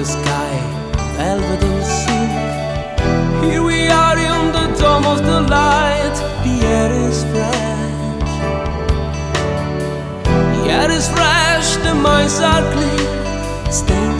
the sky, velvet and silk. Here we are in the dome of the light. The air is fresh, the air is fresh, the minds are clear. Stay